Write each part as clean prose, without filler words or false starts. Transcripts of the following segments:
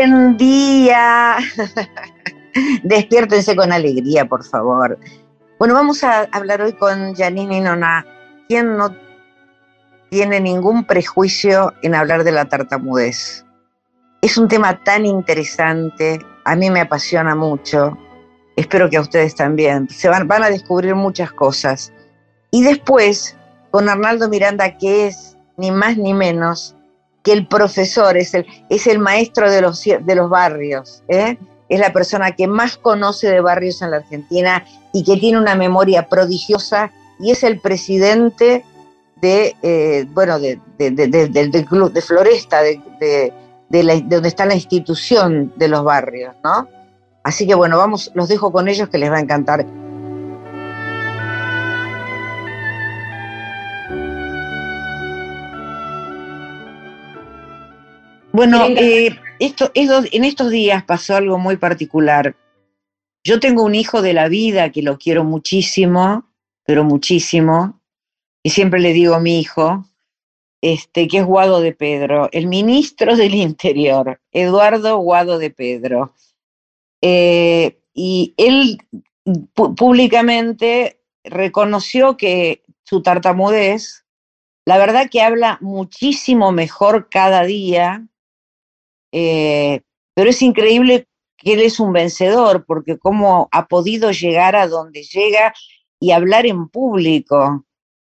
Buen día. Despiértense con alegría, por favor. Bueno, vamos a hablar hoy con Janine Nona, quien no tiene ningún prejuicio en hablar de la tartamudez. Es un tema tan interesante, a mí me apasiona mucho, espero que a ustedes también. Van a descubrir muchas cosas. Y después, con Arnaldo Miranda, que es ni más ni menos que el profesor, es el maestro de los barrios, ¿eh? Es la persona que más conoce de barrios en la Argentina y que tiene una memoria prodigiosa, y es el presidente del club de Floresta, de donde está la institución de los barrios, ¿no? Así que bueno, los dejo con ellos, que les va a encantar. Bueno, en estos días pasó algo muy particular. Yo tengo un hijo de la vida que lo quiero muchísimo, pero muchísimo, y siempre le digo a mi hijo, que es Guado de Pedro, el ministro del Interior, Eduardo Guado de Pedro. Y él públicamente reconoció que su tartamudez, la verdad que habla muchísimo mejor cada día, pero es increíble que él es un vencedor, porque cómo ha podido llegar a donde llega y hablar en público,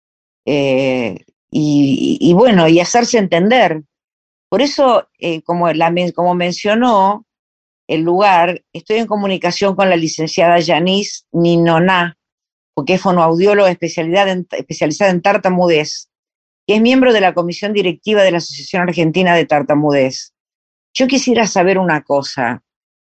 y bueno, y hacerse entender. Por eso, como mencionó el lugar, estoy en comunicación con la licenciada Yanis Ninoná, porque es fonoaudióloga especializada en tartamudez, que es miembro de la comisión directiva de la Asociación Argentina de Tartamudez. Yo quisiera saber una cosa,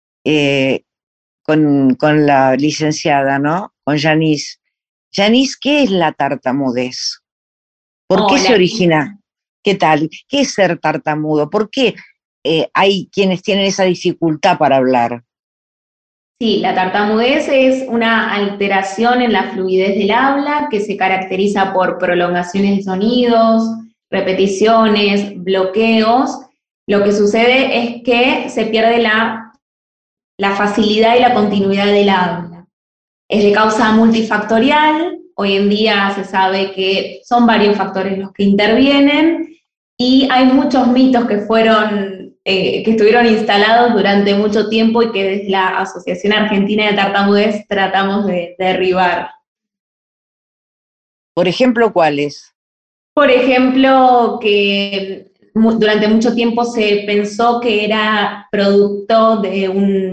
con la licenciada, ¿no? Con Yanis. Yanis, ¿qué es la tartamudez? ¿Por qué se origina? ¿Qué tal? ¿Qué es ser tartamudo? ¿Por qué hay quienes tienen esa dificultad para hablar? Sí, la tartamudez es una alteración en la fluidez del habla que se caracteriza por prolongaciones de sonidos, repeticiones, bloqueos. Lo que sucede es que se pierde la facilidad y la continuidad del habla. Es de causa multifactorial. Hoy en día se sabe que son varios factores los que intervienen, y hay muchos mitos que estuvieron instalados durante mucho tiempo y que desde la Asociación Argentina de Tartamudez tratamos de derribar. Por ejemplo, ¿cuáles? Por ejemplo, que durante mucho tiempo se pensó que era producto de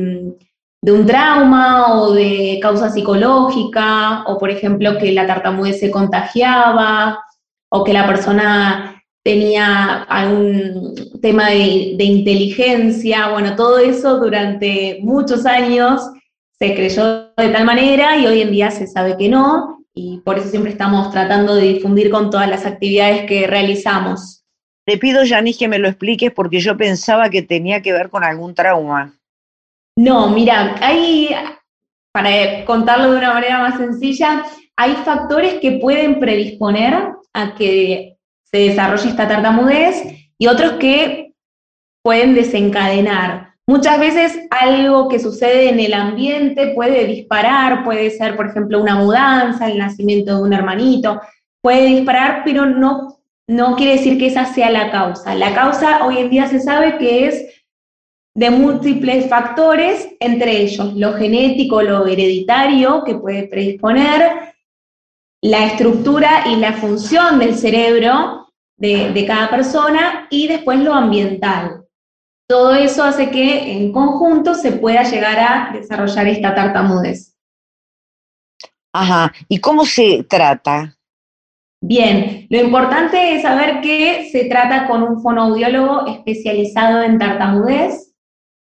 un trauma o de causa psicológica, o por ejemplo que la tartamudez se contagiaba, o que la persona tenía algún tema de inteligencia. Bueno, todo eso durante muchos años se creyó de tal manera, y hoy en día se sabe que no, y por eso siempre estamos tratando de difundir con todas las actividades que realizamos. Te pido, Yanis, que me lo expliques, porque yo pensaba que tenía que ver con algún trauma. No, mira, para contarlo de una manera más sencilla, hay factores que pueden predisponer a que se desarrolle esta tartamudez y otros que pueden desencadenar. Muchas veces algo que sucede en el ambiente puede disparar, puede ser, por ejemplo, una mudanza, el nacimiento de un hermanito, puede disparar, pero no quiere decir que esa sea la causa. La causa hoy en día se sabe que es de múltiples factores, entre ellos lo genético, lo hereditario, que puede predisponer, la estructura y la función del cerebro de cada persona, y después lo ambiental. Todo eso hace que en conjunto se pueda llegar a desarrollar esta tartamudez. Ajá, ¿y cómo se trata? Bien, lo importante es saber que se trata con un fonoaudiólogo especializado en tartamudez.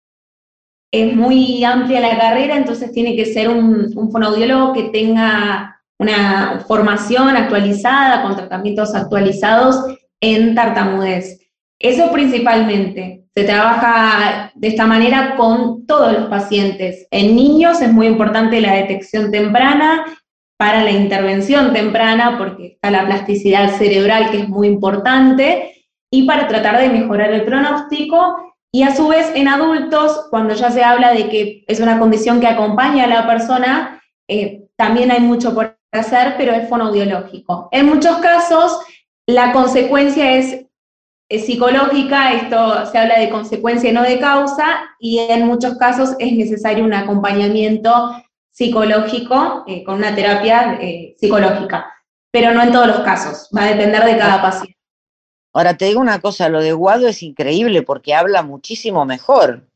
Es muy amplia la carrera, entonces tiene que ser un fonoaudiólogo que tenga una formación actualizada, con tratamientos actualizados en tartamudez. Eso principalmente. Se trabaja de esta manera con todos los pacientes. En niños es muy importante la detección temprana para la intervención temprana, porque está la plasticidad cerebral, que es muy importante, y para tratar de mejorar el pronóstico. Y a su vez en adultos, cuando ya se habla de que es una condición que acompaña a la persona, también hay mucho por hacer, pero es fonoaudiológico. En muchos casos, la consecuencia es psicológica, esto se habla de consecuencia y no de causa, y en muchos casos es necesario un acompañamiento psicológico con una terapia psicológica, pero no en todos los casos, va a depender de cada paciente. Ahora te digo una cosa, lo de Guado es increíble porque habla muchísimo mejor.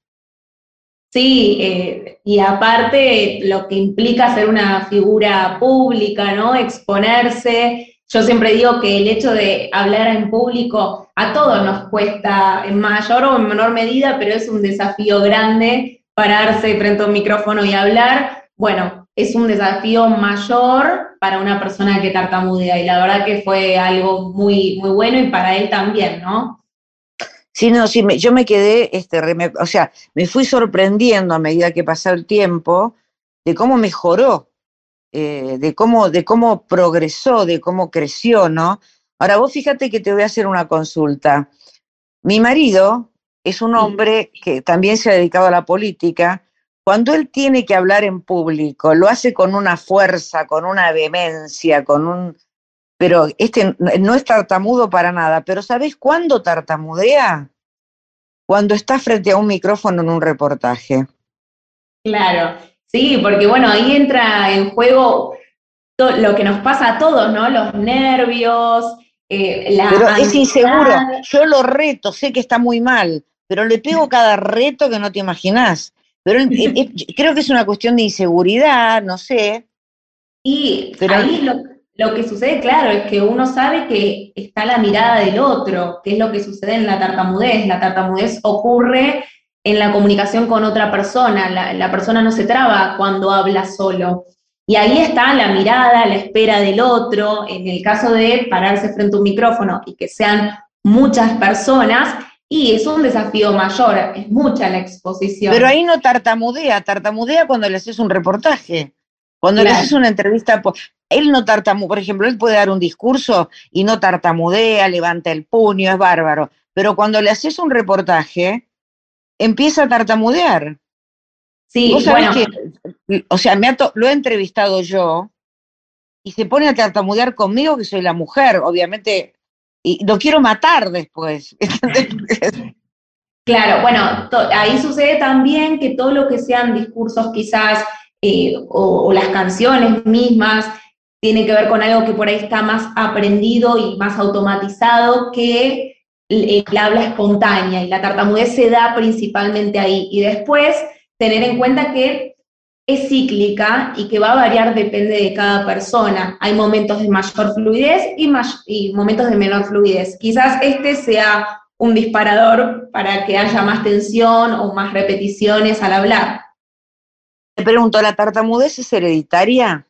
Sí, y aparte lo que implica ser una figura pública, ¿no? Exponerse. Yo siempre digo que el hecho de hablar en público a todos nos cuesta en mayor o en menor medida, pero es un desafío grande pararse frente a un micrófono y hablar. Bueno, es un desafío mayor para una persona que tartamudea y la verdad que fue algo muy, muy bueno y para él también, ¿no? Sí, no, sí, yo me quedé, o sea, me fui sorprendiendo a medida que pasaba el tiempo de cómo mejoró, de cómo progresó, de cómo creció, ¿no? Ahora vos fíjate que te voy a hacer una consulta. Mi marido es un hombre que también se ha dedicado a la política. Cuando él tiene que hablar en público, lo hace con una fuerza, con una vehemencia, pero no es tartamudo para nada. Pero ¿sabés cuándo tartamudea? Cuando está frente a un micrófono en un reportaje. Claro, sí, porque bueno, ahí entra en juego lo que nos pasa a todos, ¿no? Los nervios, la Pero es inseguro. ansiedad. Yo lo reto, sé que está muy mal, pero le pego cada reto que no te imaginás. Pero creo que es una cuestión de inseguridad, no sé. Y Pero ahí lo que sucede, claro, es que uno sabe que está la mirada del otro, que es lo que sucede en la tartamudez. La tartamudez ocurre en la comunicación con otra persona, la persona no se traba cuando habla solo. Y ahí está la mirada, la espera del otro, en el caso de pararse frente a un micrófono y que sean muchas personas, y es un desafío mayor, es mucha la pero exposición. ahí no tartamudea cuando le haces un reportaje, cuando le haces Claro. una entrevista. Él no tartamudea, por ejemplo, él puede dar un discurso y no tartamudea, levanta el puño, es bárbaro. Pero cuando le haces un reportaje, empieza a tartamudear. Y vos Sí, sabés bueno, que, o sea, lo he entrevistado yo y se pone a tartamudear conmigo, que soy la mujer, obviamente, y lo quiero matar después. claro, bueno, ahí sucede también que todo lo que sean discursos quizás o las canciones mismas tiene que ver con algo que por ahí está más aprendido y más automatizado que el habla espontánea y la tartamudez se da principalmente ahí. Y después tener en cuenta que es cíclica y que va a variar depende de cada persona. Hay momentos de mayor fluidez y momentos de menor fluidez. Quizás este sea un disparador para que haya más tensión o más repeticiones al hablar. Te pregunto, ¿la tartamudez es hereditaria?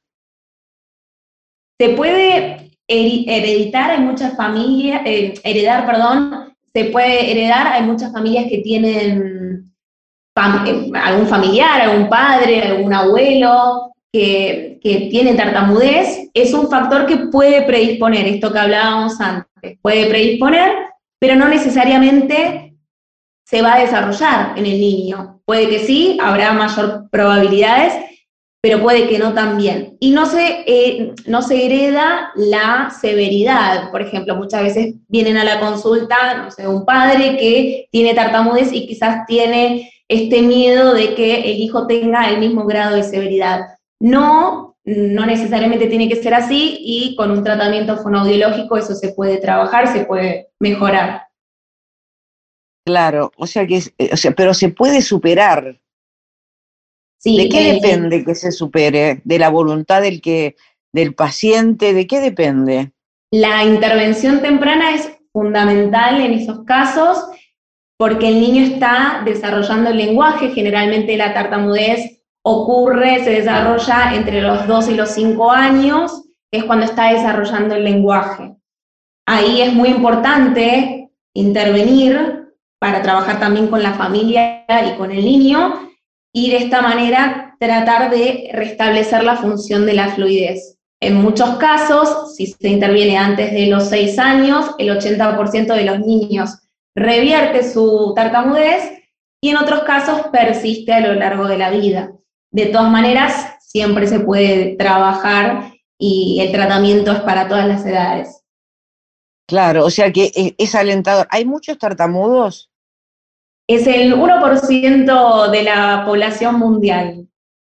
Se puede hereditar, hay muchas familias, heredar, perdón, se puede heredar, hay muchas familias que tienen algún familiar, algún padre, algún abuelo que tiene tartamudez, es un factor que puede predisponer, esto que hablábamos antes, puede predisponer, pero no necesariamente se va a desarrollar en el niño. Puede que sí, habrá mayor probabilidades, pero puede que no también. Y no se hereda la severidad. Por ejemplo, muchas veces vienen a la consulta, no sé, un padre que tiene tartamudez y quizás tiene este miedo de que el hijo tenga el mismo grado de severidad. No, no necesariamente tiene que ser así y con un tratamiento fonoaudiológico eso se puede trabajar, se puede mejorar. Claro, o sea o sea, pero se puede superar. ¿De Sí, qué depende que se supere? ¿De la voluntad del paciente? ¿De qué depende? la intervención temprana es fundamental en esos casos porque el niño está desarrollando el lenguaje, generalmente la tartamudez ocurre, se desarrolla entre los 2 y los 5 años, que es cuando está desarrollando el lenguaje. Ahí es muy importante intervenir para trabajar también con la familia y con el niño y de esta manera tratar de restablecer la función de la fluidez. En muchos casos, si se interviene antes de los 6 años, el 80% de los niños revierte su tartamudez y en otros casos persiste a lo largo de la vida. De todas maneras, siempre se puede trabajar y el tratamiento es para todas las edades. Claro, o sea que es alentador. ¿Hay muchos tartamudos? Es el 1% de la población mundial.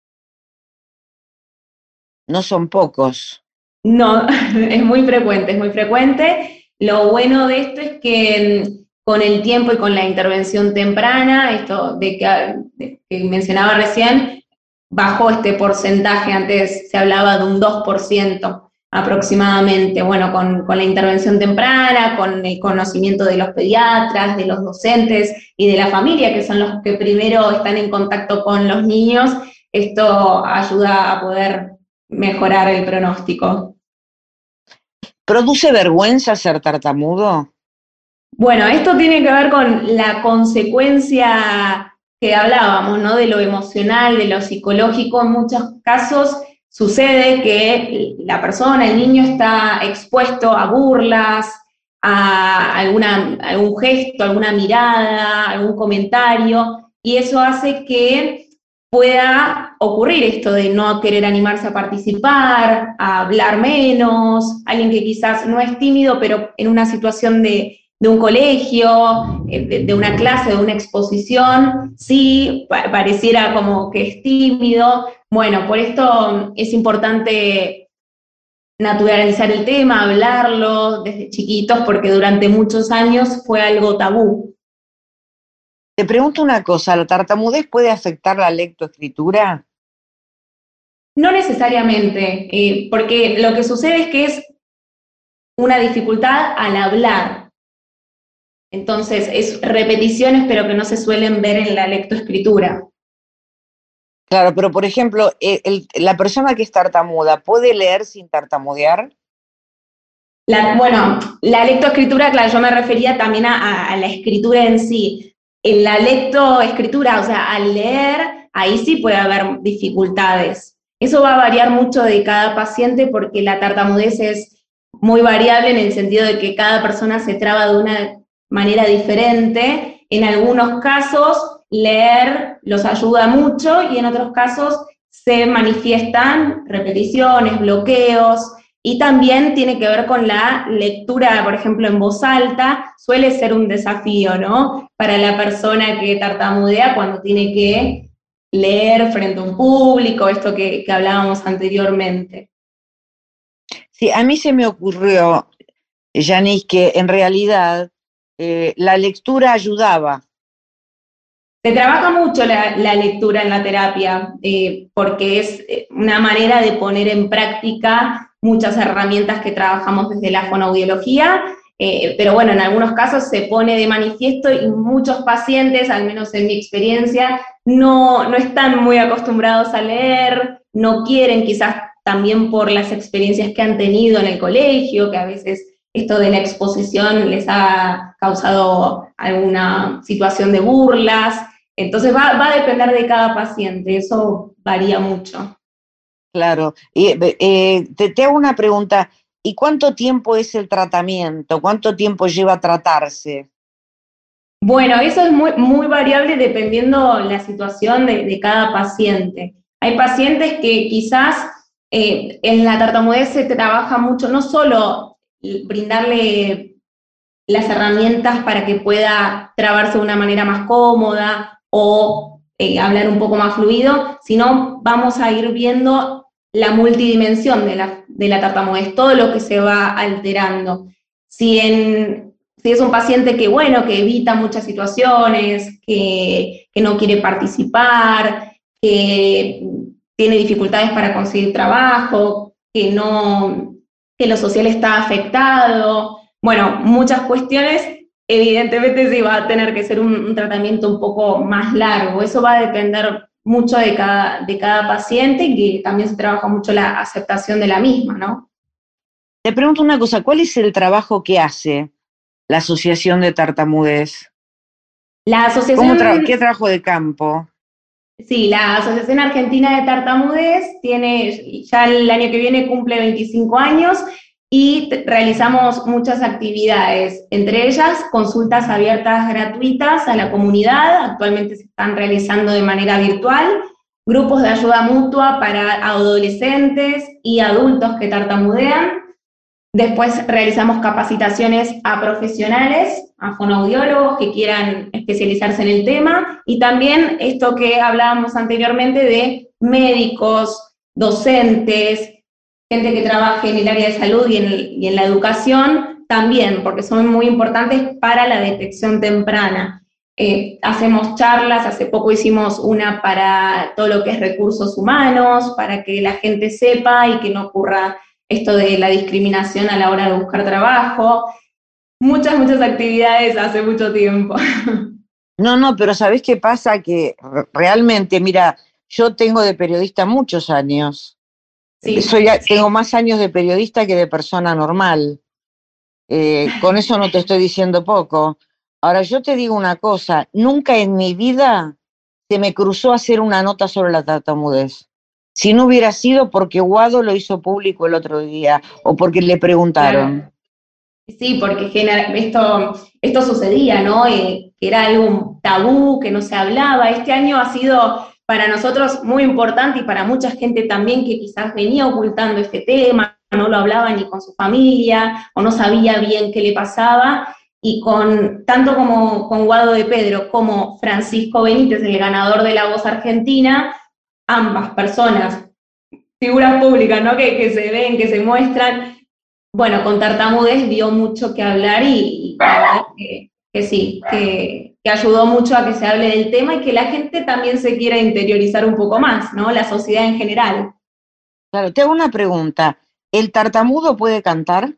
No son pocos. No, es muy frecuente, es muy frecuente. Lo bueno de esto es que con el tiempo y con la intervención temprana, esto que mencionaba recién, bajó este porcentaje, antes se hablaba de un 2% aproximadamente. Bueno, con la intervención temprana, con el conocimiento de los pediatras, de los docentes y de la familia, que son los que primero están en contacto con los niños, esto ayuda a poder mejorar el pronóstico. ¿Produce vergüenza ser tartamudo? Bueno, esto tiene que ver con la consecuencia que hablábamos, ¿no? De lo emocional, de lo psicológico. En muchos casos sucede que la persona, el niño, está expuesto a burlas, a algún gesto, alguna mirada, algún comentario, y eso hace que pueda ocurrir esto de no querer animarse a participar, a hablar menos, alguien que quizás no es tímido, pero en una situación de un colegio, de una clase, de una exposición, sí, pareciera como que es tímido. Bueno, por esto es importante naturalizar el tema, hablarlo desde chiquitos, porque durante muchos años fue algo tabú. Te pregunto una cosa, ¿la tartamudez puede afectar la lectoescritura? No necesariamente, porque lo que sucede es que es una dificultad al hablar. Entonces, es repeticiones, pero que no se suelen ver en la lectoescritura. Claro, pero por ejemplo, la persona que es tartamuda, ¿puede leer sin tartamudear? Bueno, la lectoescritura, claro, yo me refería también a la escritura en sí. En la lectoescritura, o sea, al leer, ahí sí puede haber dificultades. Eso va a variar mucho de cada paciente porque la tartamudez es muy variable en el sentido de que cada persona se traba de una manera diferente. En algunos casos, leer los ayuda mucho y en otros casos se manifiestan repeticiones, bloqueos. Y también tiene que ver con la lectura, por ejemplo, en voz alta, suele ser un desafío, ¿no? Para la persona que tartamudea cuando tiene que leer frente a un público, esto que hablábamos anteriormente. Sí, a mí se me ocurrió, Yanis, que en realidad la lectura ayudaba. Se trabaja mucho la lectura en la terapia, porque es una manera de poner en práctica muchas herramientas que trabajamos desde la fonoaudiología, pero bueno, en algunos casos se pone de manifiesto y muchos pacientes, al menos en mi experiencia, no están muy acostumbrados a leer, no quieren, quizás también por las experiencias que han tenido en el colegio, que a veces esto de la exposición les ha causado alguna situación de burlas. Entonces va a depender de cada paciente, eso varía mucho. Claro. Y, te hago una pregunta, ¿y cuánto tiempo es el tratamiento? ¿Cuánto tiempo lleva a tratarse? Bueno, eso es muy variable dependiendo la situación de cada paciente. Hay pacientes que quizás en la tartamudez se trabaja mucho, no solo brindarle las herramientas para que pueda trabarse de una manera más cómoda o hablar un poco más fluido, sino vamos a ir viendo la multidimensión de la tartamudez, todo lo que se va alterando. Si es un paciente que, bueno, que evita muchas situaciones, que no quiere participar, que tiene dificultades para conseguir trabajo, que lo social está afectado, bueno, muchas cuestiones, evidentemente sí va a tener que ser un tratamiento un poco más largo. Eso va a depender mucho de cada paciente y que también se trabaja mucho la aceptación de la misma, ¿no? Te pregunto una cosa, ¿cuál es el trabajo que hace la Asociación de Tartamudez? La ¿Qué asociación, trabajo de campo? sí, la Asociación Argentina de Tartamudez tiene, ya el año que viene cumple 25 años y realizamos muchas actividades, entre ellas consultas abiertas gratuitas a la comunidad, actualmente se están realizando de manera virtual, grupos de ayuda mutua para adolescentes y adultos que tartamudean. Después realizamos capacitaciones a profesionales, a fonoaudiólogos que quieran especializarse en el tema, y también esto que hablábamos anteriormente de médicos, docentes, gente que trabaje en el área de salud y en la educación también, porque son muy importantes para la detección temprana. Hacemos charlas, hace poco hicimos una para todo lo que es recursos humanos, para que la gente sepa y que no ocurra esto de la discriminación a la hora de buscar trabajo. Muchas, muchas actividades hace mucho tiempo. No, no, pero ¿sabés qué pasa? Que realmente, mira, yo tengo de periodista muchos años. Sí, Tengo más años de periodista que de persona normal. Con eso no te estoy diciendo poco. Ahora, yo te digo una cosa, nunca en mi vida se me cruzó hacer una nota sobre la tartamudez. Si no hubiera sido porque Guado lo hizo público el otro día o porque le claro. preguntaron. Sí, porque esto sucedía, ¿no? Que era algo tabú, que no se hablaba. Este año ha sido para nosotros muy importante y para mucha gente también que quizás venía ocultando este tema, no lo hablaba ni con su familia o no sabía bien qué le pasaba. Y tanto como con Guado de Pedro como Francisco Benítez, el ganador de La Voz Argentina, ambas personas, figuras públicas, ¿no? Que se ven, que se muestran, bueno, con tartamudez dio mucho que hablar y la verdad que sí, que ayudó mucho a que se hable del tema y que la gente también se quiera interiorizar un poco más, ¿no? La sociedad en general. Claro, te hago una pregunta. ¿El tartamudo puede cantar?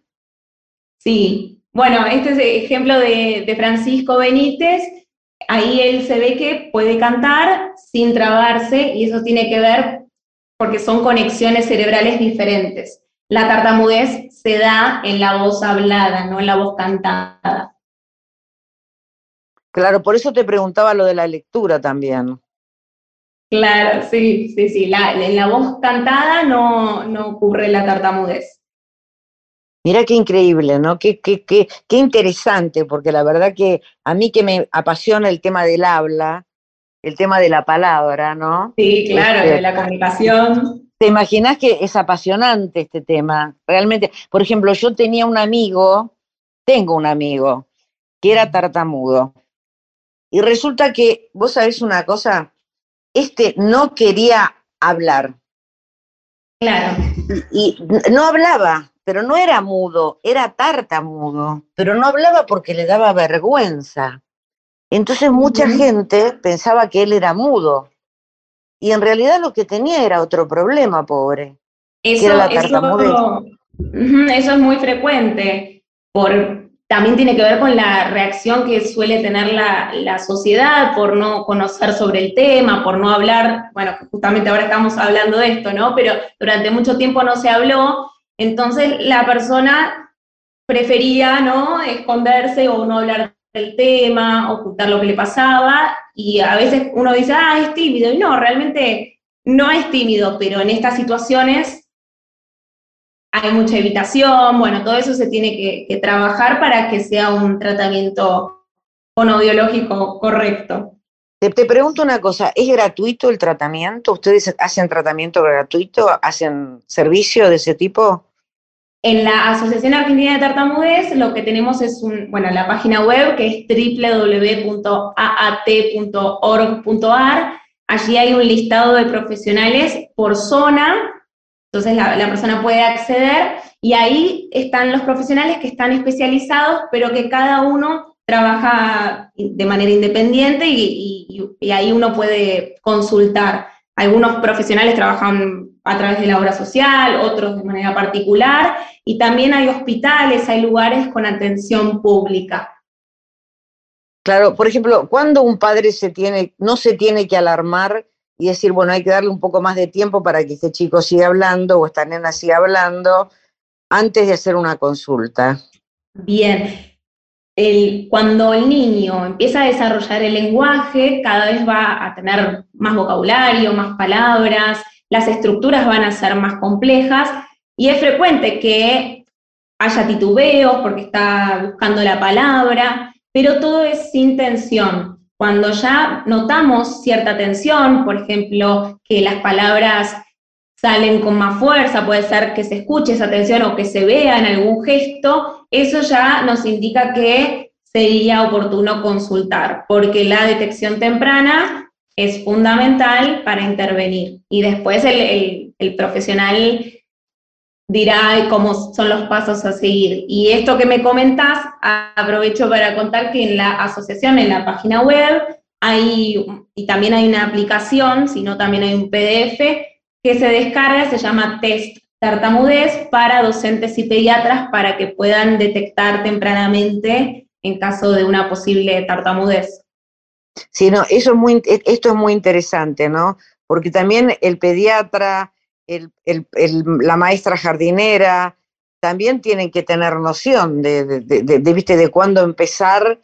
Sí, bueno, este es el ejemplo de Francisco Benítez, ahí él se ve que puede cantar sin trabarse y eso tiene que ver porque son conexiones cerebrales diferentes. La tartamudez se da en la voz hablada, no en la voz cantada. Claro, por eso te preguntaba lo de la lectura también. Claro, sí, sí, sí. En la voz cantada no ocurre la tartamudez. Mira qué increíble, ¿no? Qué interesante, porque la verdad que a mí que me apasiona el tema del habla, el tema de la palabra, ¿no? Sí, claro, de Este, la comunicación. ¿te imaginas que es apasionante este tema? Realmente, por ejemplo, yo tengo un amigo que era tartamudo, y resulta que, vos sabés una cosa, este no quería hablar, Claro. y no hablaba, pero no era mudo, era tartamudo, pero no hablaba porque le daba vergüenza. Entonces mucha Ujú. gente pensaba que él era mudo, y en realidad lo que tenía era otro problema, pobre, que era Eso, la tartamudez. eso es muy frecuente. También tiene que ver con la reacción que suele tener la sociedad por no conocer sobre el tema, por no hablar, bueno, justamente ahora estamos hablando de esto, ¿no? Pero durante mucho tiempo no se habló, entonces la persona prefería, ¿no? Esconderse o no hablar del tema, ocultar lo que le pasaba, y a veces uno dice, ah, es tímido, y no, realmente no es tímido, pero en estas situaciones hay mucha evitación, bueno, todo eso se tiene que trabajar para que sea un tratamiento fonoaudiológico correcto. Te pregunto una cosa, ¿es gratuito el tratamiento? ¿Ustedes hacen tratamiento gratuito? ¿Hacen servicio de ese tipo? En la Asociación Argentina de Tartamudez lo que tenemos es la página web que es www.aat.org.ar. Allí hay un listado de profesionales por zona, entonces la persona puede acceder y ahí están los profesionales que están especializados, pero que cada uno trabaja de manera independiente y ahí uno puede consultar. Algunos profesionales trabajan a través de la obra social, otros de manera particular, y también hay hospitales, hay lugares con atención pública. Claro, por ejemplo, cuando un padre no se tiene que alarmar y decir, bueno, hay que darle un poco más de tiempo para que este chico siga hablando o esta nena siga hablando antes de hacer una consulta. Bien, cuando el niño empieza a desarrollar el lenguaje, cada vez va a tener más vocabulario, más palabras, las estructuras van a ser más complejas, y es frecuente que haya titubeos porque está buscando la palabra, pero todo es sin tensión. Cuando ya notamos cierta tensión, por ejemplo, que las palabras salen con más fuerza, puede ser que se escuche esa tensión o que se vea en algún gesto, eso ya nos indica que sería oportuno consultar, porque la detección temprana es fundamental para intervenir. Y después el profesional dirá cómo son los pasos a seguir. Y esto que me comentás, aprovecho para contar que en la asociación, en la página web, y también hay una aplicación, sino también hay un PDF que se descarga, se llama Test Tartamudez, para docentes y pediatras para que puedan detectar tempranamente en caso de una posible tartamudez. Sí, no, esto es muy interesante, ¿no? Porque también el pediatra, la maestra jardinera, también tienen que tener noción ¿viste? De cuándo empezar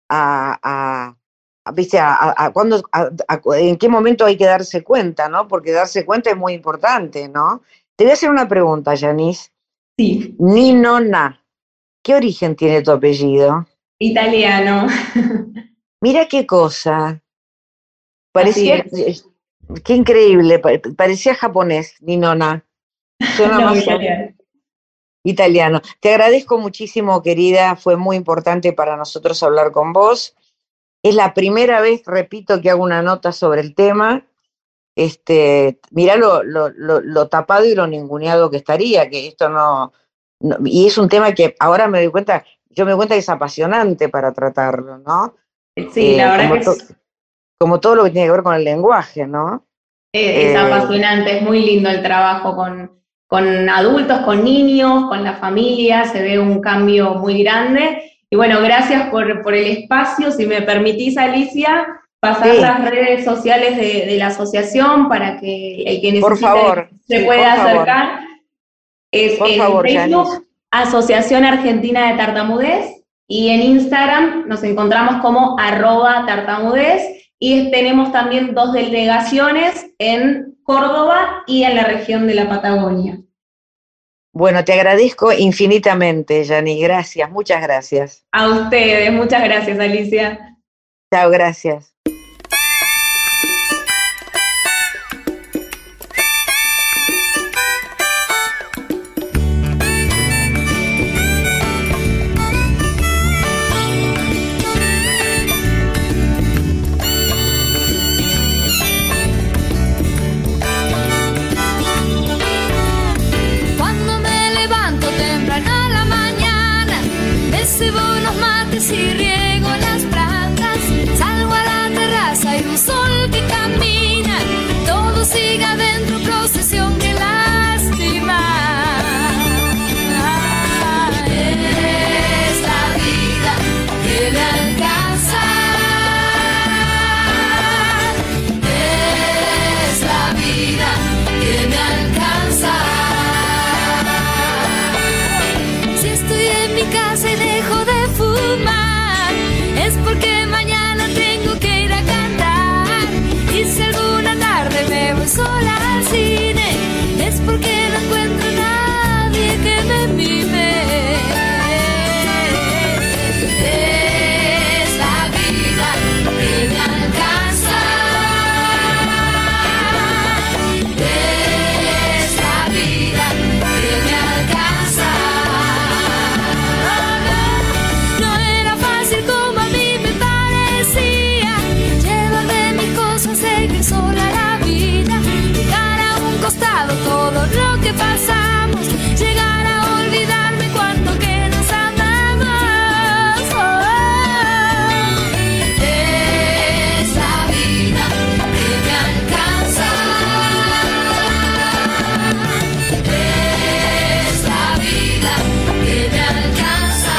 ¿viste? En qué momento hay que darse cuenta, ¿no? Porque darse cuenta es muy importante, ¿no? Te voy a hacer una pregunta, Yanis. Sí. Ninona, ¿qué origen tiene tu apellido? Italiano. Mira qué cosa. Parecía, qué increíble, parecía japonés, Ninona. Suena no, más italiano. Te agradezco muchísimo, querida, fue muy importante para nosotros hablar con vos. Es la primera vez, repito, que hago una nota sobre el tema. Mirá lo tapado y lo ninguneado que estaría, que esto no, y es un tema que ahora yo me doy cuenta que es apasionante para tratarlo, ¿no? Sí, la verdad que como todo lo que tiene que ver con el lenguaje, ¿no? Es apasionante, es muy lindo el trabajo con adultos, con niños, con la familia, se ve un cambio muy grande. Y bueno, gracias por el espacio. Si me permitís, Alicia, pasar las redes sociales de la asociación para que el que necesite se pueda acercar. Es en Facebook, Asociación Argentina de Tartamudez, y en Instagram nos encontramos como @tartamudez, y tenemos también 2 delegaciones en Córdoba y en la región de la Patagonia. Bueno, te agradezco infinitamente, Yani, gracias, muchas gracias. A ustedes, muchas gracias, Alicia. Chao, gracias. Si riego las plantas, salgo a la terraza y un sol que camina, todo sigue adentro, procesión que lástima. Es la vida que me alcanza, es la vida que me alcanza. Si estoy en mi casa y dejo de fumar, es porque mañana tengo que ir a cantar. Y si alguna tarde me voy sola al cine, es porque no encuentro a nadie que me mime. Es la vida que me alcanza, es la vida que me alcanza. No era fácil como a mí me parecía, llevarme mis cosas, seguir sola la vida, dejar a un costado todo lo que pasamos, llegar a olvidarme cuando que nos amamos. Es la vida que me alcanza, es la vida que me alcanza,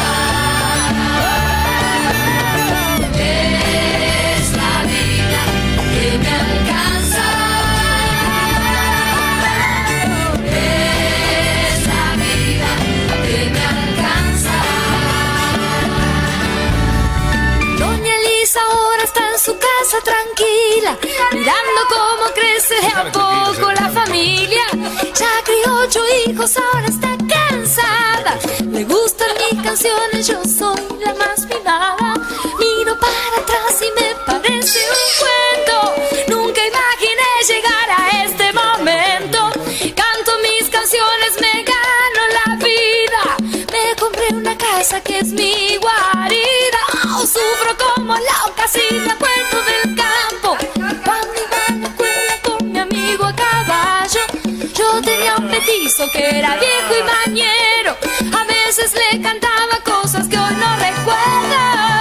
es la vida que me alcanza, es la vida que me alcanza. Doña Elisa ahora está en su casa tranquila, mirando cómo crece de a poco la familia. Ya crió 8 hijos, ahora está cansada. Me gustan mis canciones, yo soy la más mimada. Miro para atrás y me parece un cuento. Nunca imaginé llegar a este momento. Canto mis canciones, me gano la vida. Me compré una casa que es mi guarida. Oh, sufro como loca si me acuerdo del campo. Cuando iba a la escuela con mi amigo a caballo, yo tenía un petizo que era viejo y mañero. A veces le cantaba cosas que hoy no recuerdo.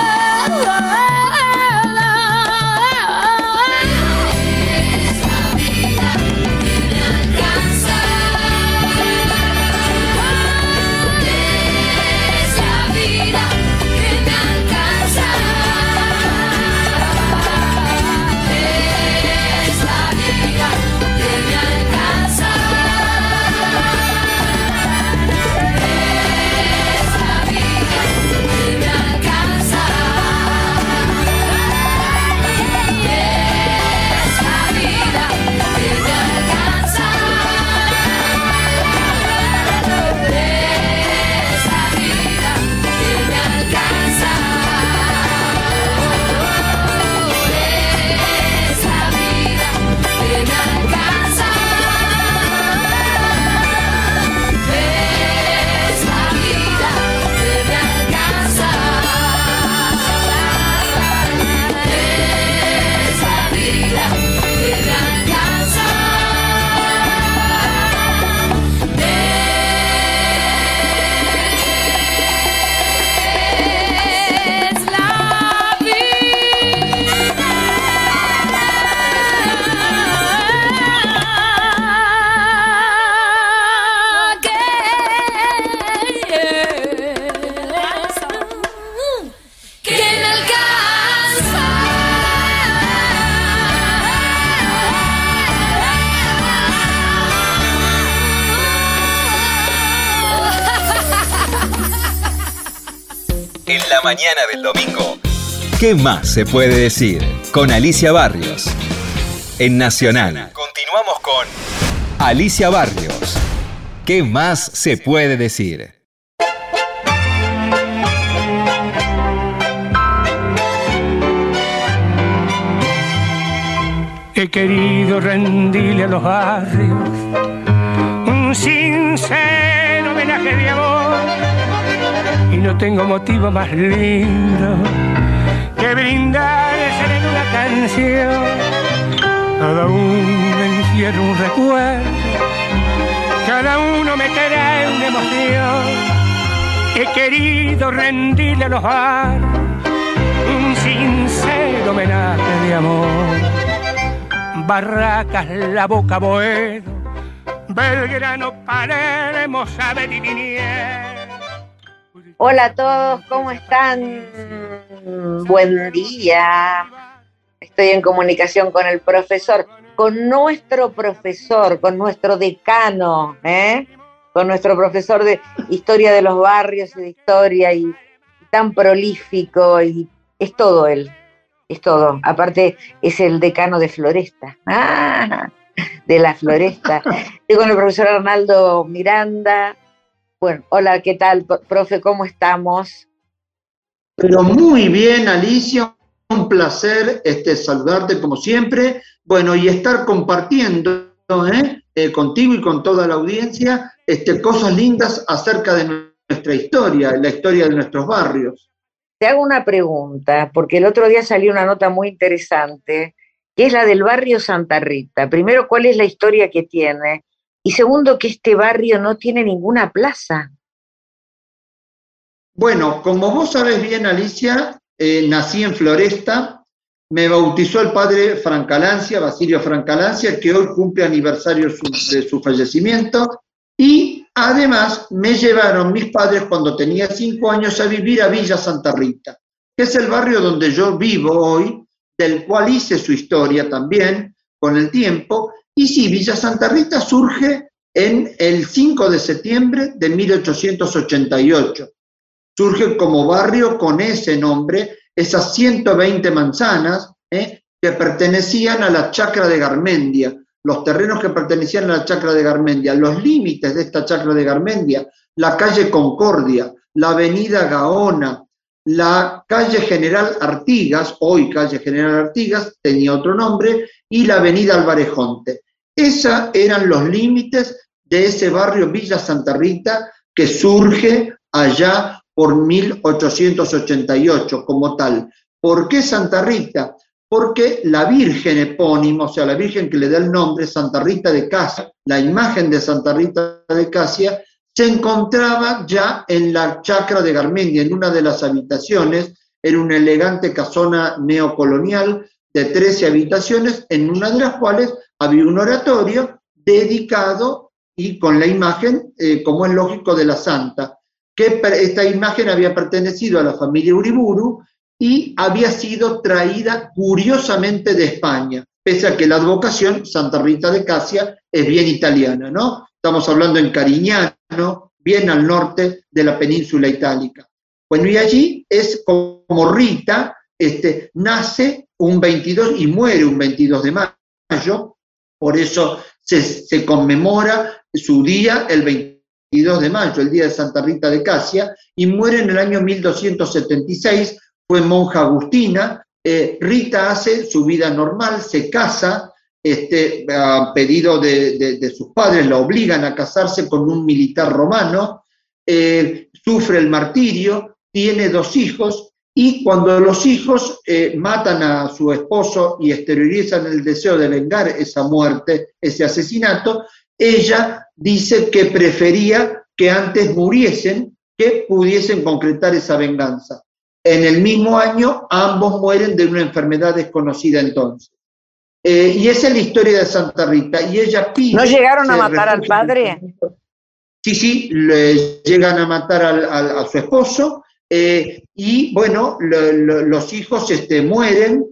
En la mañana del domingo, ¿qué más se puede decir? Con Alicia Barrios. En Nacional. Continuamos con Alicia Barrios. ¿Qué más se puede decir? He querido rendirle a los barrios un sincero homenaje de amor, y no tengo motivo más lindo que brindarles en una canción. Cada uno encierra un recuerdo, cada uno me trae una emoción. He querido rendirle a los barrios un sincero homenaje de amor. Barracas, La Boca, Boedo, Belgrano, Palermo, Saber y Liniers. Hola a todos, ¿cómo están? Buen día. Estoy en comunicación con el profesor, con nuestro profesor, con nuestro decano, con nuestro profesor de Historia de los Barrios y de Historia, y tan prolífico, y es todo él, es todo. Aparte es el decano de Floresta, de la Floresta. Estoy con el profesor Arnaldo Miranda. Bueno, hola, ¿qué tal, profe? ¿Cómo estamos? Pero muy bien, Alicia, un placer saludarte como siempre. Bueno, y estar compartiendo contigo y con toda la audiencia cosas lindas acerca de nuestra historia, la historia de nuestros barrios. Te hago una pregunta, porque el otro día salió una nota muy interesante, que es la del barrio Santa Rita. Primero, ¿cuál es la historia que tiene? Y segundo, que este barrio no tiene ninguna plaza. Bueno, como vos sabés bien, Alicia, nací en Floresta, me bautizó el padre Francalancia, Basilio Francalancia, que hoy cumple aniversario de su fallecimiento, y además me llevaron mis padres cuando tenía 5 años a vivir a Villa Santa Rita, que es el barrio donde yo vivo hoy, del cual hice su historia también con el tiempo. Y sí, Villa Santa Rita surge en el 5 de septiembre de 1888. Surge como barrio con ese nombre, esas 120 manzanas que pertenecían a la chacra de Garmendia, los terrenos que pertenecían a la chacra de Garmendia. Los límites de esta chacra de Garmendia la calle Concordia, la avenida Gaona, la calle General Artigas, hoy calle General Artigas, tenía otro nombre, y la avenida Álvarez Jonte. Esos eran los límites de ese barrio Villa Santa Rita que surge allá por 1888 como tal. ¿Por qué Santa Rita? Porque la Virgen epónima, o sea, la Virgen que le da el nombre, Santa Rita de Casia, la imagen de Santa Rita de Casia, se encontraba ya en la chacra de Garmendia, en una de las habitaciones, era una elegante casona neocolonial de 13 habitaciones, en una de las cuales había un oratorio dedicado y con la imagen, como es lógico, de la santa, que esta imagen había pertenecido a la familia Uriburu y había sido traída curiosamente de España, pese a que la advocación Santa Rita de Casia es bien italiana, ¿no? Estamos hablando en Carignano, bien al norte de la península itálica. Bueno, y allí es como Rita nace un 22 y muere un 22 de mayo, por eso se conmemora su día el 22 de mayo, el día de Santa Rita de Casia, y muere en el año 1276, fue monja agustina. Rita hace su vida normal, se casa, a pedido de sus padres, la obligan a casarse con un militar romano, sufre el martirio, tiene 2 hijos, y cuando los hijos matan a su esposo y exteriorizan el deseo de vengar esa muerte, ese asesinato, ella dice que prefería que antes muriesen que pudiesen concretar esa venganza. En el mismo año, ambos mueren de una enfermedad desconocida entonces. Y esa es la historia de Santa Rita. Y ella pide... ¿No llegaron a matar al padre? Sí, le llegan a matar a su esposo, y bueno, los hijos mueren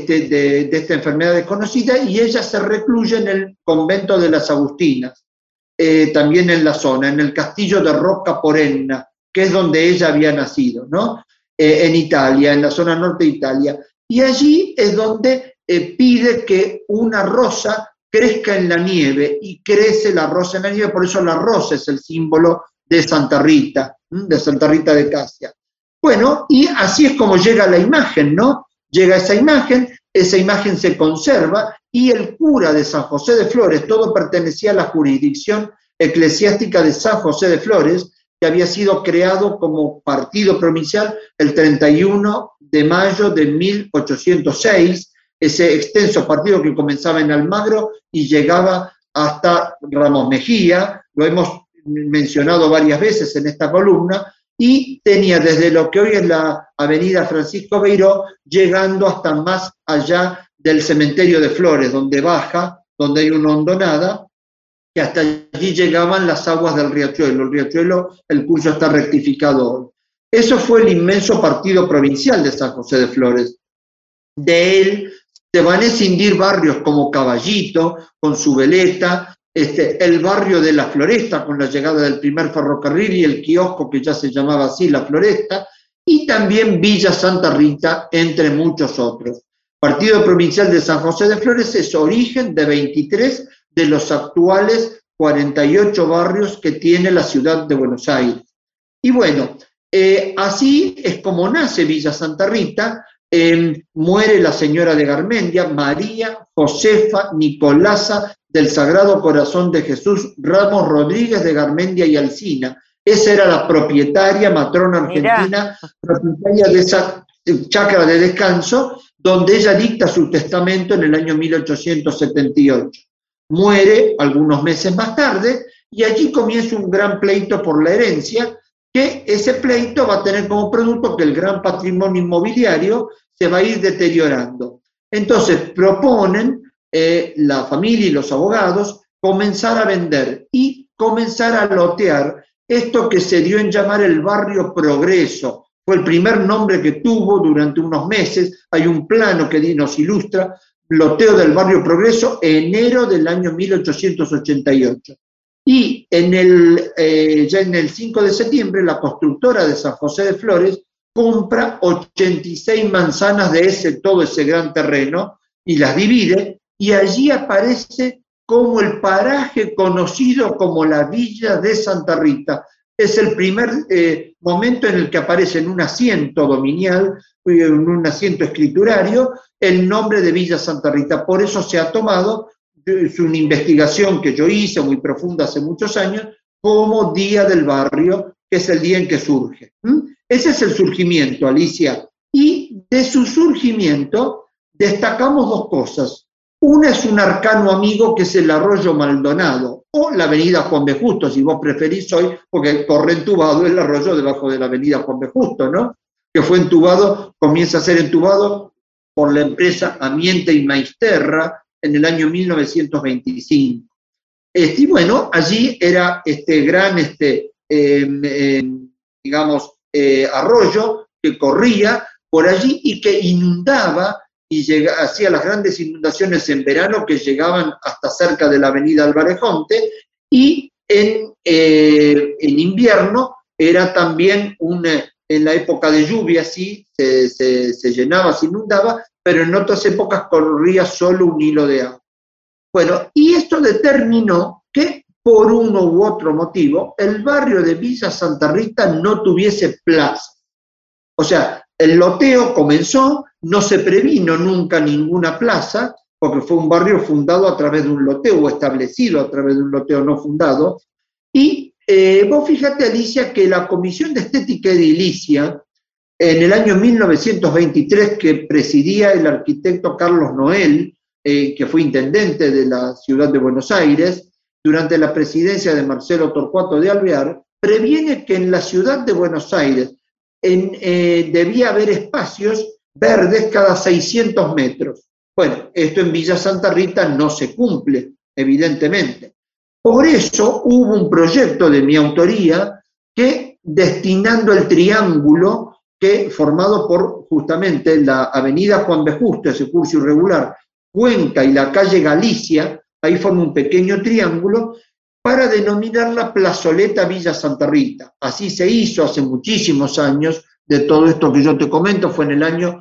de esta enfermedad desconocida, y ella se recluye en el convento de las Agustinas, también en la zona, en el castillo de Rocca Porenna, que es donde ella había nacido, ¿no? En Italia, en la zona norte de Italia. Y allí es donde pide que una rosa crezca en la nieve, y crece la rosa en la nieve, por eso la rosa es el símbolo de Santa Rita de Casia. Bueno, y así es como llega la imagen, ¿no? Llega esa imagen se conserva, y el cura de San José de Flores, todo pertenecía a la jurisdicción eclesiástica de San José de Flores, que había sido creado como partido provincial el 31 de mayo de 1806, ese extenso partido que comenzaba en Almagro y llegaba hasta Ramos Mejía, lo hemos mencionado varias veces en esta columna, y tenía desde lo que hoy es la avenida Francisco Beiró, llegando hasta más allá del cementerio de Flores, donde baja, donde hay una hondonada, que hasta allí llegaban las aguas del riachuelo. El riachuelo, el curso está rectificado hoy. Eso fue el inmenso partido provincial de San José de Flores. De él se van a escindir barrios como Caballito, con su veleta, el barrio de La Floresta, con la llegada del primer ferrocarril y el kiosco que ya se llamaba así, La Floresta, y también Villa Santa Rita, entre muchos otros. Partido provincial de San José de Flores es origen de 23 de los actuales 48 barrios que tiene la ciudad de Buenos Aires. Y bueno, así es como nace Villa Santa Rita. Muere la señora de Garmendia, María Josefa Nicolasa del Sagrado Corazón de Jesús Ramos Rodríguez de Garmendia y Alsina. Esa era la propietaria, matrona argentina, propietaria de esa chacra de descanso, donde ella dicta su testamento en el año 1878. Muere algunos meses más tarde, y allí comienza un gran pleito por la herencia, que ese pleito va a tener como producto que el gran patrimonio inmobiliario se va a ir deteriorando. Entonces proponen la familia y los abogados comenzar a vender y comenzar a lotear esto que se dio en llamar el barrio Progreso. Fue el primer nombre que tuvo durante unos meses. Hay un plano que nos ilustra loteo del barrio Progreso, enero del año 1888. Y ya en el 5 de septiembre, la constructora de San José de Flores compra 86 manzanas de todo ese gran terreno y las divide, y allí aparece como el paraje conocido como la Villa de Santa Rita. es el primer momento en el que aparece en un asiento dominial, en un asiento escriturario, el nombre de Villa Santa Rita. Por eso se ha tomado, es una investigación que yo hice muy profunda hace muchos años, como Día del Barrio, que es el día en que surge. Ese es el surgimiento, Alicia. Y de su surgimiento destacamos dos cosas. Una es un arcano amigo, que es el Arroyo Maldonado, o la avenida Juan B. Justo, si vos preferís hoy, porque corre entubado el arroyo debajo de la avenida Juan B. Justo, ¿no? Que fue entubado, comienza a ser entubado por la empresa Amiente y Maisterra en el año 1925. Y bueno, allí era este gran, arroyo que corría por allí y que inundaba y hacía las grandes inundaciones en verano que llegaban hasta cerca de la avenida Álvarez Jonte, y en invierno era también en la época de lluvia, sí, se llenaba, se inundaba, pero en otras épocas corría solo un hilo de agua. Bueno, y esto determinó que por uno u otro motivo el barrio de Villa Santa Rita no tuviese plaza. O sea, el loteo comenzó, no se previno nunca ninguna plaza, porque fue un barrio fundado a través de un loteo, o establecido a través de un loteo no fundado. Y vos fíjate, Alicia, que la Comisión de Estética Edilicia, en el año 1923, que presidía el arquitecto Carlos Noel, que fue intendente de la ciudad de Buenos Aires, durante la presidencia de Marcelo Torcuato de Alvear, previene que en la ciudad de Buenos Aires debía haber espacios verdes cada 600 metros. Bueno, esto en Villa Santa Rita no se cumple, evidentemente. Por eso hubo un proyecto de mi autoría que, destinando el triángulo formado por justamente la avenida Juan B. Justo, ese curso irregular, Cuenca y la calle Galicia, ahí forma un pequeño triángulo, para denominarla Plazoleta Villa Santa Rita. Así se hizo hace muchísimos años. De todo esto que yo te comento fue en el año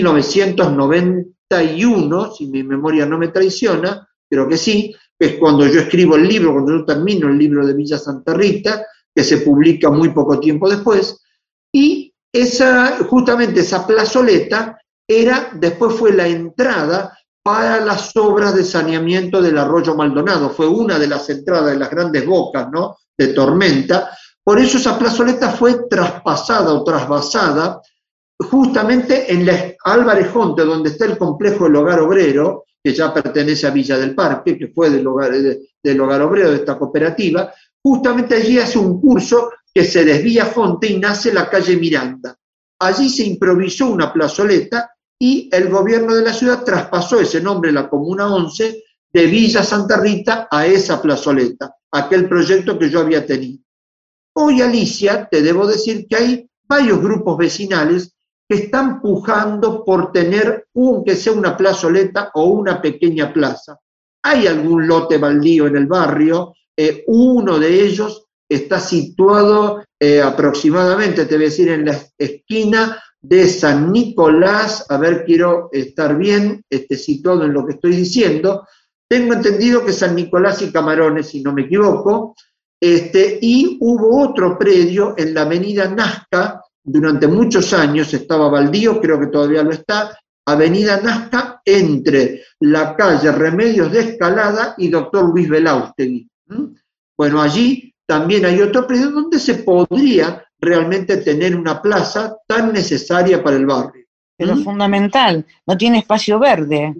1991, si mi memoria no me traiciona, creo que sí, es cuando yo escribo el libro, cuando yo termino el libro de Villa Santa Rita, que se publica muy poco tiempo después, y justamente esa plazoleta después fue la entrada para las obras de saneamiento del Arroyo Maldonado. Fue una de las entradas de las grandes bocas, ¿no?, de tormenta. Por eso esa plazoleta fue traspasada o trasvasada justamente en la Álvarez Jonte, donde está el complejo del Hogar Obrero, que ya pertenece a Villa del Parque, que fue del Hogar Obrero de esta cooperativa. Justamente allí hace un curso que se desvía a Jonte y nace la calle Miranda. Allí se improvisó una plazoleta y el gobierno de la ciudad traspasó ese nombre, la Comuna 11, de Villa Santa Rita a esa plazoleta, aquel proyecto que yo había tenido. Hoy, Alicia, te debo decir que hay varios grupos vecinales que están pujando por tener, aunque sea una plazoleta o una pequeña plaza. Hay algún lote baldío en el barrio, uno de ellos está situado aproximadamente, te voy a decir, en la esquina de San Nicolás, a ver, quiero estar bien situado en lo que estoy diciendo. Tengo entendido que San Nicolás y Camarones, si no me equivoco, y hubo otro predio en la avenida Nazca, durante muchos años estaba baldío, creo que todavía lo está, avenida Nazca, entre la calle Remedios de Escalada y Doctor Luis Belaustegui. Bueno, allí también hay otro predio donde se podría realmente tener una plaza tan necesaria para el barrio. Pero fundamental, no tiene espacio verde.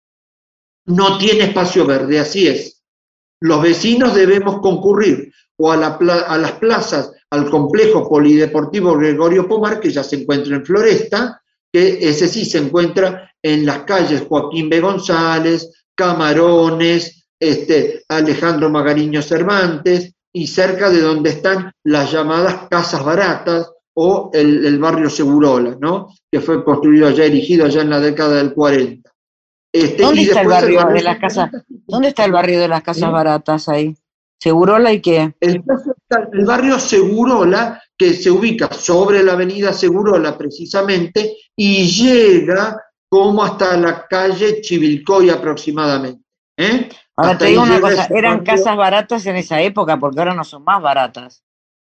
No tiene espacio verde, así es. Los vecinos debemos concurrir o a las plazas, al complejo polideportivo Gregorio Pomar, que ya se encuentra en Floresta, que ese sí se encuentra en las calles Joaquín B. González, Camarones, Alejandro Magariño Cervantes, y cerca de donde están las llamadas casas baratas o el barrio Segurola, ¿no?, que fue construido allá, erigido allá en la década del 40. ¿Dónde está el barrio de las casas? ¿Dónde está el barrio de las casas baratas ahí? ¿Segurola y qué? El barrio Segurola, que se ubica sobre la avenida Segurola precisamente, y llega como hasta la calle Chivilcoy aproximadamente. Ahora te digo una cosa, eran casas baratas en esa época, porque ahora no son más baratas.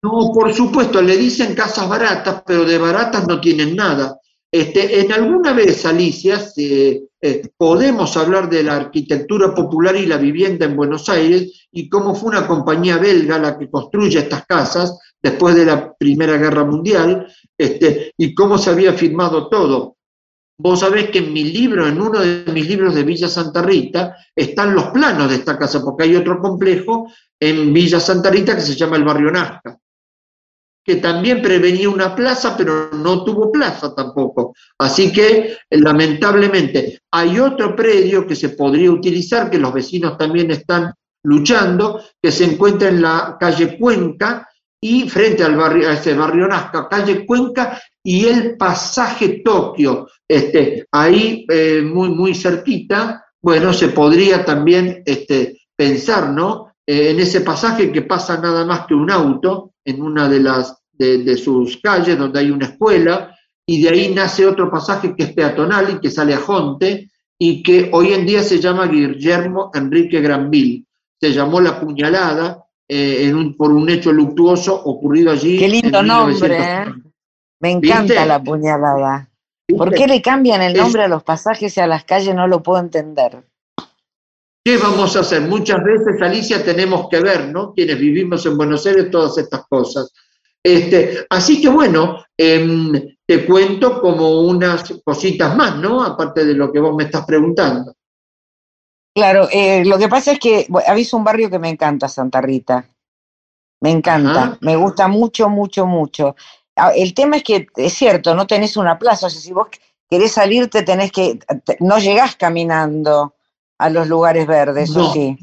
No, por supuesto, le dicen casas baratas, pero de baratas no tienen nada. En alguna vez, Alicia, podemos hablar de la arquitectura popular y la vivienda en Buenos Aires y cómo fue una compañía belga la que construye estas casas después de la Primera Guerra Mundial, y cómo se había firmado todo. Vos sabés que en mi libro, en uno de mis libros de Villa Santa Rita, están los planos de esta casa, porque hay otro complejo en Villa Santa Rita que se llama el Barrio Nazca, que también prevenía una plaza, pero no tuvo plaza tampoco. Así que, lamentablemente, hay otro predio que se podría utilizar, que los vecinos también están luchando, que se encuentra en la calle Cuenca, y frente al barrio, a ese Barrio Nazca, calle Cuenca y el pasaje Tokio, ahí muy, muy cerquita. Bueno, se podría también pensar, ¿no? En ese pasaje que pasa nada más que un auto, en una de sus calles donde hay una escuela, y de ahí nace otro pasaje que es peatonal y que sale a Jonte, y que hoy en día se llama Guillermo Enrique Granville. Se llamó La Puñalada, por un hecho luctuoso ocurrido allí. Qué lindo en nombre, 1900. Me encanta ¿Viste? La Puñalada. ¿Por ¿Viste? qué le cambian el nombre a los pasajes y a las calles? No lo puedo entender. ¿Qué vamos a hacer? Muchas veces, Alicia, tenemos que ver, ¿no? Quienes vivimos en Buenos Aires, todas estas cosas. Así que bueno, te cuento como unas cositas más, ¿no? Aparte de lo que vos me estás preguntando. Claro, lo que pasa es que habéis un barrio que me encanta, Santa Rita. Me encanta, Ajá. me gusta mucho, mucho, mucho. El tema es que, es cierto, no tenés una plaza, o sea, si vos querés salirte tenés que, no llegás caminando a los lugares verdes, ¿o No, sí?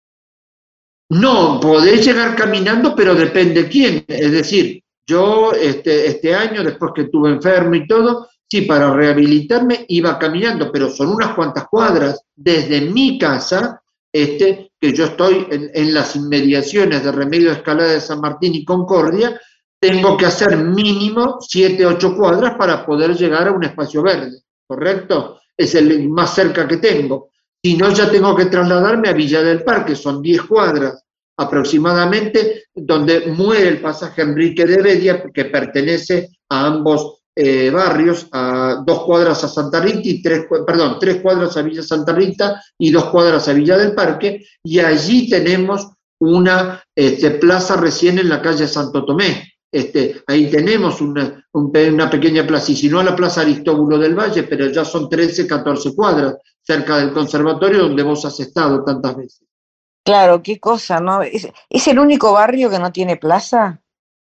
no, podés llegar caminando, pero depende quién. Es decir, yo este año, después que estuve enfermo y todo, sí, para rehabilitarme iba caminando, pero son unas cuantas cuadras desde mi casa, que yo estoy en las inmediaciones de Remedio Escalada de San Martín y Concordia, tengo que hacer mínimo 7, 8 cuadras para poder llegar a un espacio verde, ¿correcto? Es el más cerca que tengo. Si no, ya tengo que trasladarme a Villa del Parque, son 10 cuadras aproximadamente, donde muere el pasaje Enrique de Heredia, que pertenece a ambos barrios, a 2 cuadras a Santa Rita y 3 cuadras a Villa Santa Rita y 2 cuadras a Villa del Parque, y allí tenemos una plaza recién en la calle Santo Tomé. Ahí tenemos una pequeña plaza, y si no, la plaza Aristóbulo del Valle, pero ya son 13, 14 cuadras, cerca del conservatorio donde vos has estado tantas veces. Claro, qué cosa, ¿no? ¿Es el único barrio que no tiene plaza?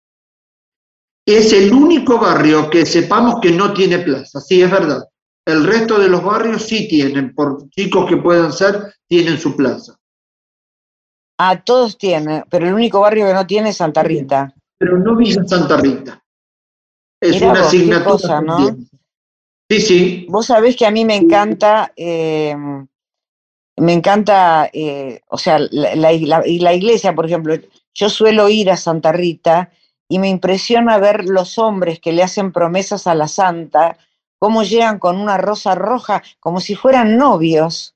Es el único barrio que sepamos que no tiene plaza, sí, es verdad. El resto de los barrios sí tienen, por chicos que puedan ser, tienen su plaza. Ah, todos tienen, pero el único barrio que no tiene es Santa Rita. Pero no Villa Santa Rita. Es Mirá una vos, qué asignatura cosa, ¿no? pendiente. Sí, sí. Vos sabés que a mí me encanta, o sea, la iglesia, por ejemplo, yo suelo ir a Santa Rita y me impresiona ver los hombres que le hacen promesas a la santa, cómo llegan con una rosa roja, como si fueran novios.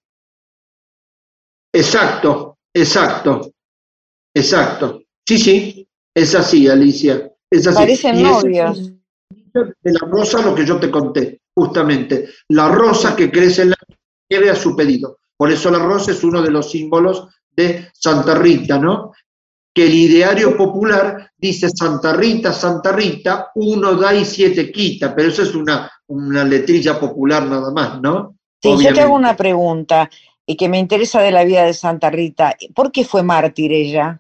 Exacto, exacto, exacto. Sí, sí, es así, Alicia. Es así. Parecen Y novios. de la rosa, lo que yo te conté, justamente. La rosa que crece en la nieve a su pedido. Por eso la rosa es uno de los símbolos de Santa Rita, ¿no? Que el ideario popular dice Santa Rita, 1 da y 7 quita, pero eso es una letrilla popular nada más, ¿no? Sí, Obviamente. yo te hago una pregunta que me interesa de la vida de Santa Rita. ¿Por qué fue mártir ella?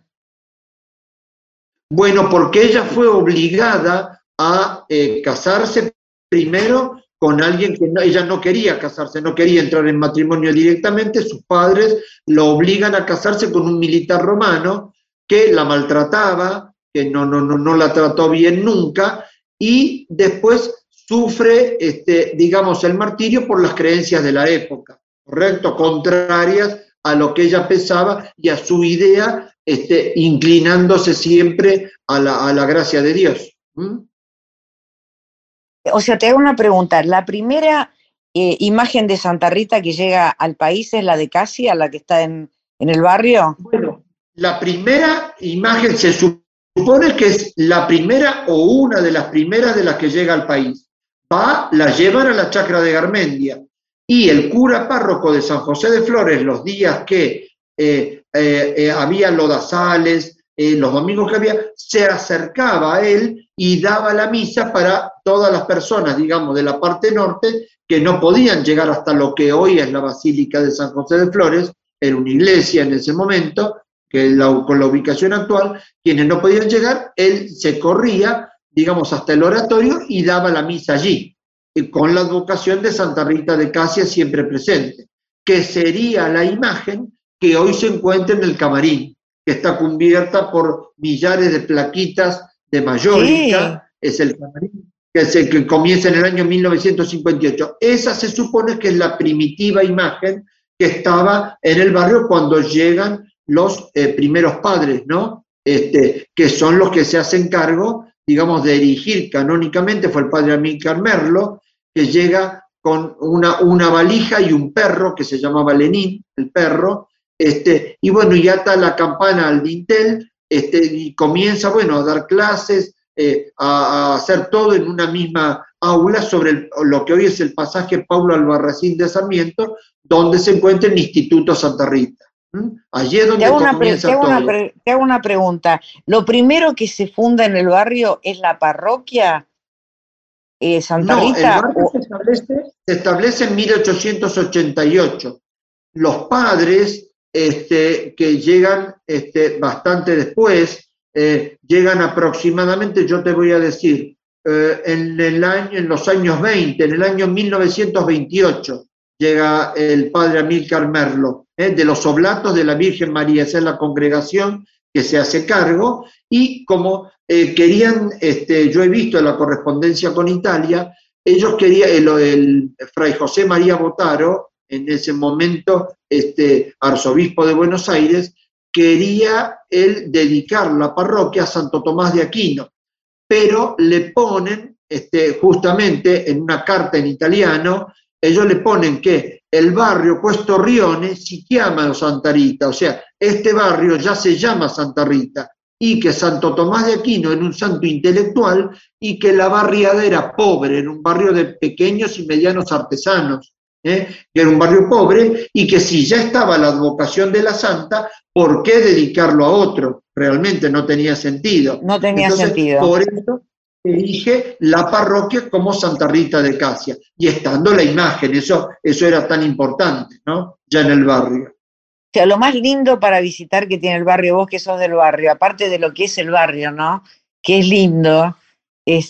Bueno, porque ella fue obligada a casarse primero con alguien que ella no quería casarse, no quería entrar en matrimonio directamente. Sus padres lo obligan a casarse con un militar romano que la maltrataba, que no la trató bien nunca, y después sufre, digamos, el martirio por las creencias de la época, ¿correcto? Contrarias a lo que ella pensaba y a su idea, inclinándose siempre a la gracia de Dios. O sea, te hago una pregunta. La primera imagen de Santa Rita que llega al país es la de Casia, la que está en el barrio. Bueno, la primera imagen se supone supone que es la primera o una de las primeras de las que llega al país. La llevan a la chacra de Garmendia. Y el cura párroco de San José de Flores, los días que había lodazales, los domingos que había, se acercaba a él y daba la misa para todas las personas, digamos, de la parte norte, que no podían llegar hasta lo que hoy es la Basílica de San José de Flores, era una iglesia en ese momento, con la ubicación actual, quienes no podían llegar, él se corría, digamos, hasta el oratorio y daba la misa allí, con la advocación de Santa Rita de Casia siempre presente, que sería la imagen que hoy se encuentra en el camarín, que está cubierta por millares de plaquitas de mayólica, sí. Es el camarín, que es el que comienza en el año 1958. Esa se supone que es la primitiva imagen que estaba en el barrio cuando llegan los primeros padres, ¿no? Que son los que se hacen cargo, digamos, de erigir canónicamente. Fue el padre Amílcar Merlo, que llega con una valija y un perro que se llamaba Lenín, el perro, y bueno, y ata la campana al dintel, y comienza, bueno, a dar clases, a hacer todo en una misma aula sobre lo que hoy es el pasaje Paulo Albarracín de Sarmiento, donde se encuentra el Instituto Santa Rita. Allí es donde comienza todo. Te hago una pregunta. ¿Lo primero que se funda en el barrio es la parroquia Santa Rita? No, el barrio se establece en 1888. Los padres que llegan bastante después, llegan aproximadamente, yo te voy a decir, en los años 20, en el año 1928, llega el padre Amílcar Merlo, de los Oblatos de la Virgen María. Esa es la congregación que se hace cargo, y como querían, yo he visto la correspondencia con Italia, ellos querían, el fray José María Botaro, en ese momento arzobispo de Buenos Aires, quería él dedicar la parroquia a Santo Tomás de Aquino, pero le ponen, justamente en una carta en italiano, ellos le ponen que el barrio Questo Rione si chiama Santa Rita, o sea, este barrio ya se llama Santa Rita, y que Santo Tomás de Aquino era un santo intelectual, y que la barriada era pobre, en un barrio de pequeños y medianos artesanos, que era un barrio pobre, y que si ya estaba la advocación de la santa, ¿por qué dedicarlo a otro? Realmente no tenía sentido. No tenía sentido. Por eso elige la parroquia como Santa Rita de Casia, y estando la imagen, eso era tan importante, ¿no? Ya en el barrio. O sea, lo más lindo para visitar que tiene el barrio, vos que sos del barrio, aparte de lo que es el barrio, ¿no? Que es lindo, es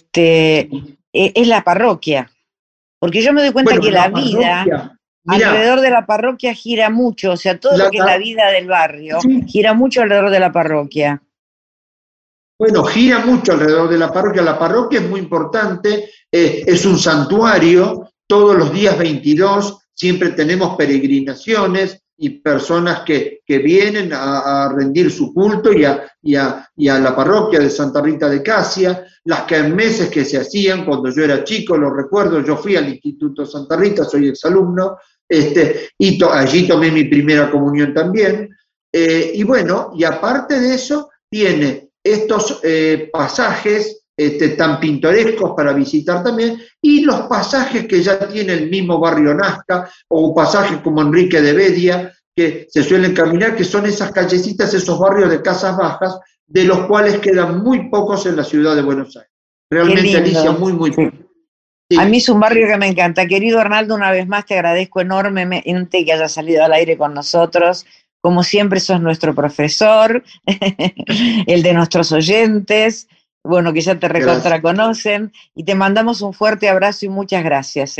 la parroquia. Porque yo me doy cuenta que la vida alrededor de la parroquia gira mucho, o sea, todo lo que es la vida del barrio gira mucho alrededor de la parroquia. Bueno, gira mucho alrededor de la parroquia es muy importante, es un santuario, todos los días 22 siempre tenemos peregrinaciones y personas que vienen a rendir su culto y a la parroquia de Santa Rita de Casia, las kermeses que se hacían cuando yo era chico, lo recuerdo, yo fui al Instituto Santa Rita, soy exalumno, y allí tomé mi primera comunión también, y bueno, y aparte de eso, tiene estos pasajes tan pintorescos para visitar también, y los pasajes que ya tiene el mismo barrio Nazca, o pasajes como Enrique de Bedia, que se suelen caminar, que son esas callecitas, esos barrios de casas bajas, de los cuales quedan muy pocos en la ciudad de Buenos Aires. Realmente, Alicia, muy sí. Sí. A mí es un barrio que me encanta. Querido Arnaldo, una vez más te agradezco enormemente que hayas salido al aire con nosotros. Como siempre, sos nuestro profesor, el de nuestros oyentes, bueno, que ya te recontra conocen, y te mandamos un fuerte abrazo y muchas gracias.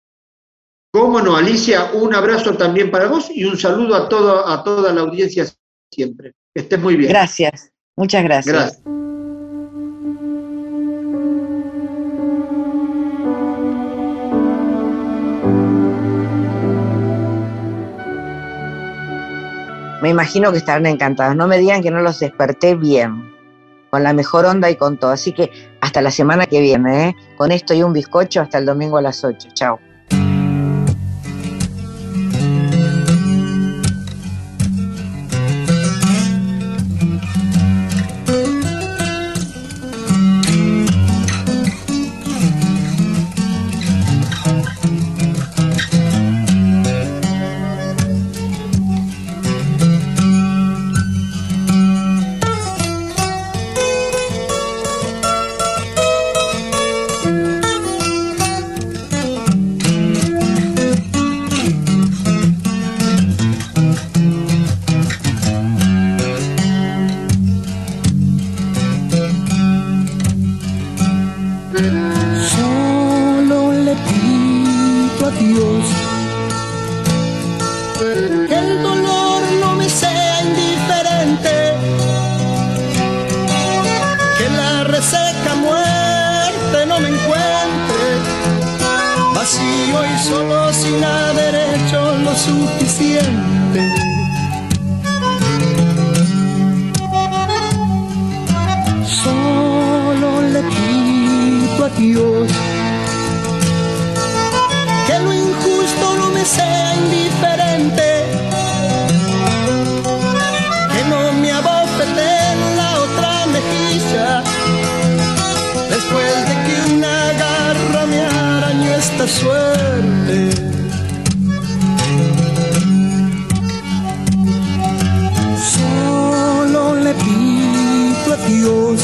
Cómo no, Alicia, un abrazo también para vos y un saludo a toda la audiencia siempre. Que estés muy bien. Gracias, muchas gracias. Gracias. Me imagino que estarán encantados. No me digan que no los desperté bien, con la mejor onda y con todo. Así que hasta la semana que viene, con esto y un bizcocho, hasta el domingo a las 8. Chao. Dios. Que el dolor no me sea indiferente, que la reseca muerte no me encuentre vacío y solo sin haber hecho lo suficiente. Solo le pido a Dios que lo injusto no me sea indiferente, que no me abofete en la otra mejilla después de que una garra me arañó esta suerte. Solo le pido a Dios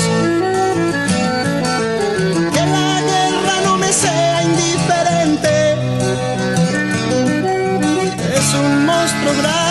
que la guerra no me sea indiferente. Es un monstruo grande